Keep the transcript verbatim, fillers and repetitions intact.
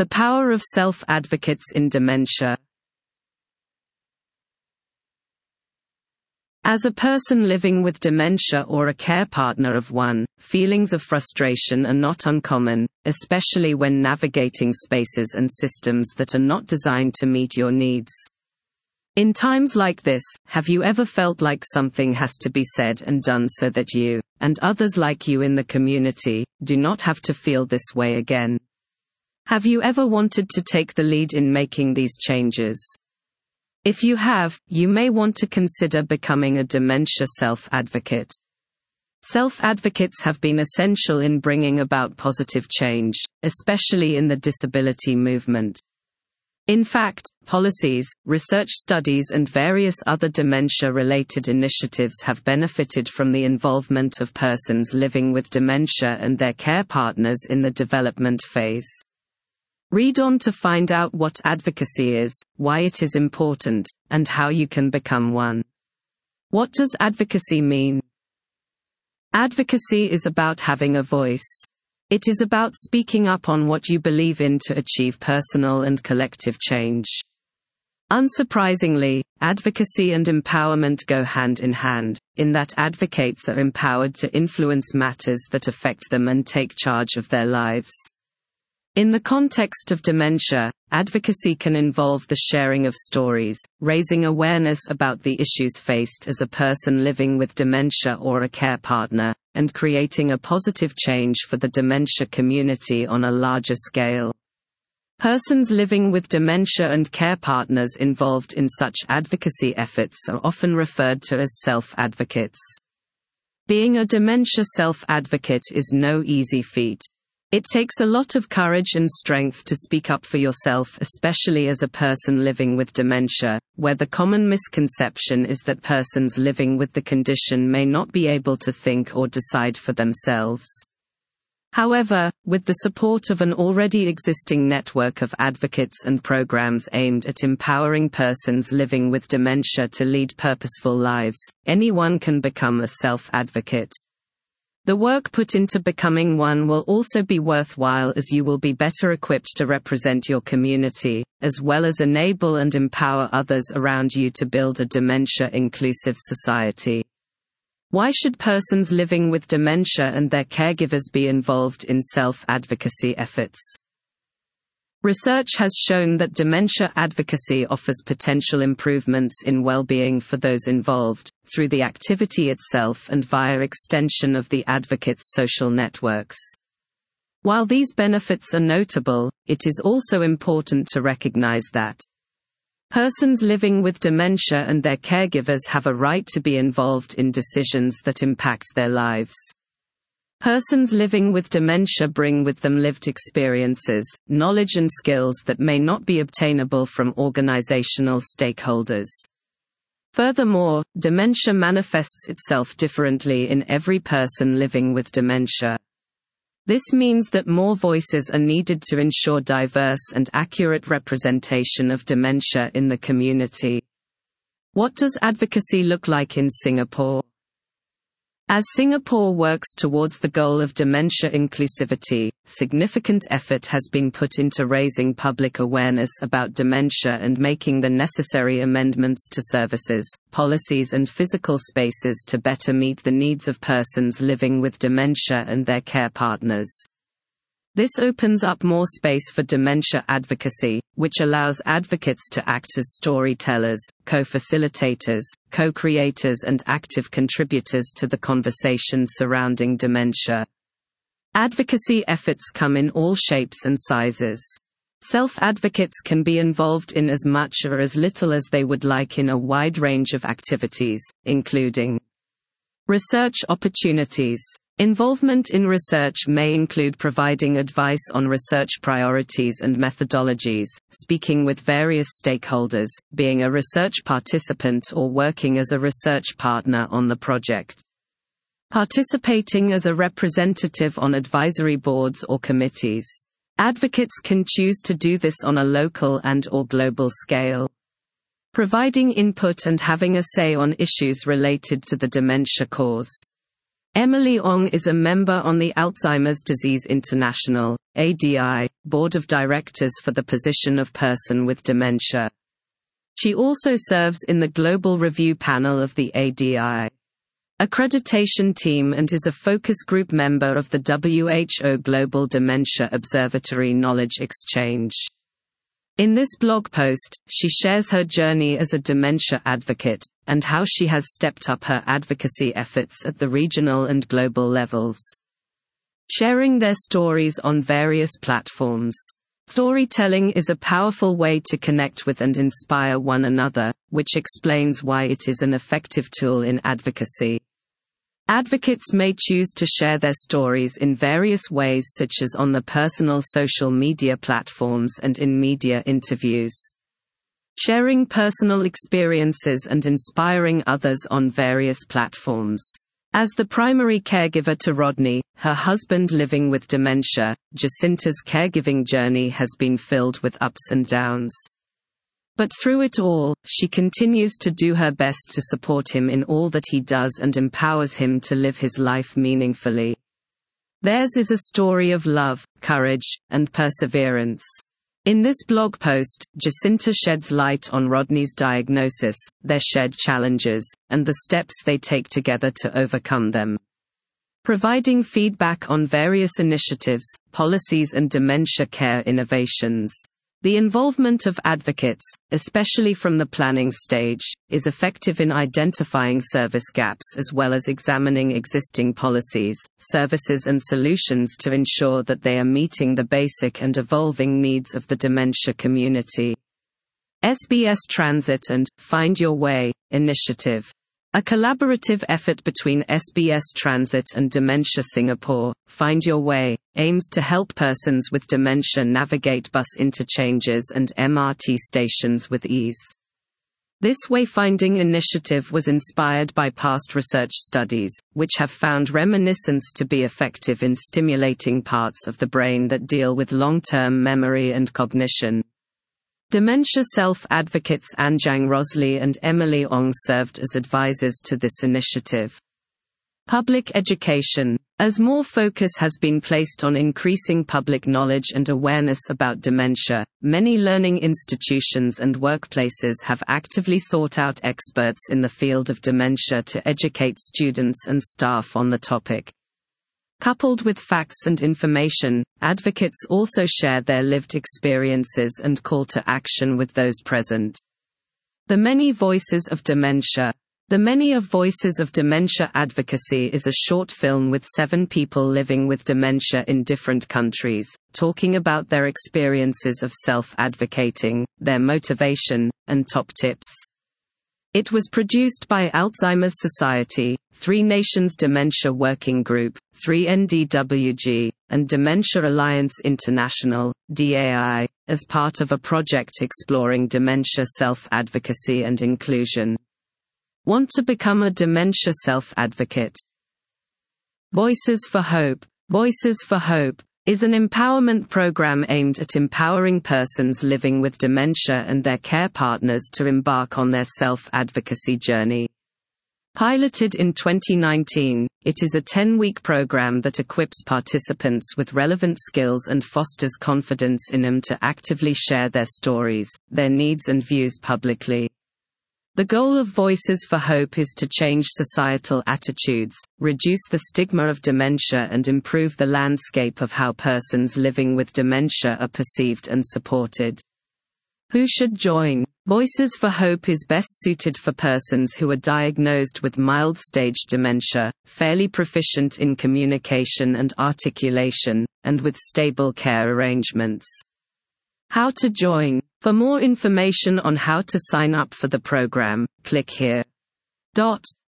The power of self-advocates in dementia. As a person living with dementia or a care partner of one, feelings of frustration are not uncommon, especially when navigating spaces and systems that are not designed to meet your needs. In times like this, have you ever felt like something has to be said and done so that you, and others like you in the community, do not have to feel this way again? Have you ever wanted to take the lead in making these changes? If you have, you may want to consider becoming a dementia self-advocate. Self-advocates have been essential in bringing about positive change, especially in the disability movement. In fact, policies, research studies and various other dementia-related initiatives have benefited from the involvement of persons living with dementia and their care partners in the development phase. Read on to find out what advocacy is, why it is important, and how you can become one. What does advocacy mean? Advocacy is about having a voice. It is about speaking up on what you believe in to achieve personal and collective change. Unsurprisingly, advocacy and empowerment go hand in hand, in that advocates are empowered to influence matters that affect them and take charge of their lives. In the context of dementia, advocacy can involve the sharing of stories, raising awareness about the issues faced as a person living with dementia or a care partner, and creating a positive change for the dementia community on a larger scale. Persons living with dementia and care partners involved in such advocacy efforts are often referred to as self-advocates. Being a dementia self-advocate is no easy feat. It takes a lot of courage and strength to speak up for yourself, especially as a person living with dementia, where the common misconception is that persons living with the condition may not be able to think or decide for themselves. However, with the support of an already existing network of advocates and programs aimed at empowering persons living with dementia to lead purposeful lives, anyone can become a self-advocate. The work put into becoming one will also be worthwhile, as you will be better equipped to represent your community, as well as enable and empower others around you to build a dementia-inclusive society. Why should persons living with dementia and their caregivers be involved in self-advocacy efforts? Research has shown that dementia advocacy offers potential improvements in well-being for those involved, through the activity itself and via extension of the advocates' social networks. While these benefits are notable, it is also important to recognize that persons living with dementia and their caregivers have a right to be involved in decisions that impact their lives. Persons living with dementia bring with them lived experiences, knowledge and skills that may not be obtainable from organizational stakeholders. Furthermore, dementia manifests itself differently in every person living with dementia. This means that more voices are needed to ensure diverse and accurate representation of dementia in the community. What does advocacy look like in Singapore? As Singapore works towards the goal of dementia inclusivity, significant effort has been put into raising public awareness about dementia and making the necessary amendments to services, policies and physical spaces to better meet the needs of persons living with dementia and their care partners. This opens up more space for dementia advocacy, which allows advocates to act as storytellers, co-facilitators, co-creators and active contributors to the conversation surrounding dementia. Advocacy efforts come in all shapes and sizes. Self-advocates can be involved in as much or as little as they would like in a wide range of activities, including research opportunities. Involvement in research may include providing advice on research priorities and methodologies, speaking with various stakeholders, being a research participant or working as a research partner on the project. Participating as a representative on advisory boards or committees. Advocates can choose to do this on a local and/or global scale. Providing input and having a say on issues related to the dementia cause. Emily Ong is a member on the Alzheimer's Disease International (A D I) Board of Directors for the position of person with dementia. She also serves in the Global Review Panel of the A D I accreditation team and is a focus group member of the W H O Global Dementia Observatory Knowledge Exchange. In this blog post, she shares her journey as a dementia advocate, and how she has stepped up her advocacy efforts at the regional and global levels, sharing their stories on various platforms. Storytelling is a powerful way to connect with and inspire one another, which explains why it is an effective tool in advocacy. Advocates may choose to share their stories in various ways, such as on the personal social media platforms and in media interviews, sharing personal experiences and inspiring others on various platforms. As the primary caregiver to Rodney, her husband living with dementia, Jacinta's caregiving journey has been filled with ups and downs. But through it all, she continues to do her best to support him in all that he does and empowers him to live his life meaningfully. Theirs is a story of love, courage, and perseverance. In this blog post, Jacinta sheds light on Rodney's diagnosis, their shared challenges, and the steps they take together to overcome them, providing feedback on various initiatives, policies and dementia care innovations. The involvement of advocates, especially from the planning stage, is effective in identifying service gaps as well as examining existing policies, services and solutions to ensure that they are meeting the basic and evolving needs of the dementia community. S B S Transit and Find Your Way initiative, a collaborative effort between S B S Transit and Dementia Singapore, Find Your Way, aims to help persons with dementia navigate bus interchanges and M R T stations with ease. This wayfinding initiative was inspired by past research studies, which have found reminiscence to be effective in stimulating parts of the brain that deal with long-term memory and cognition. Dementia self-advocates Anjang Rosley and Emily Ong served as advisors to this initiative. Public education. As more focus has been placed on increasing public knowledge and awareness about dementia, many learning institutions and workplaces have actively sought out experts in the field of dementia to educate students and staff on the topic. Coupled with facts and information, advocates also share their lived experiences and call to action with those present. The Many Voices of Dementia. The Many of Voices of Dementia Advocacy is a short film with seven people living with dementia in different countries, talking about their experiences of self-advocating, their motivation, and top tips. It was produced by Alzheimer's Society, Three Nations Dementia Working Group, three N D W G, and Dementia Alliance International, D A I, as part of a project exploring dementia self-advocacy and inclusion. Want to become a dementia self-advocate? Voices for Hope. Voices for Hope is an empowerment program aimed at empowering persons living with dementia and their care partners to embark on their self-advocacy journey. Piloted in twenty nineteen, it is a ten-week program that equips participants with relevant skills and fosters confidence in them to actively share their stories, their needs and views publicly. The goal of Voices for Hope is to change societal attitudes, reduce the stigma of dementia and improve the landscape of how persons living with dementia are perceived and supported. Who should join? Voices for Hope is best suited for persons who are diagnosed with mild stage dementia, fairly proficient in communication and articulation, and with stable care arrangements. How to join? For more information on how to sign up for the program, click here. Dot.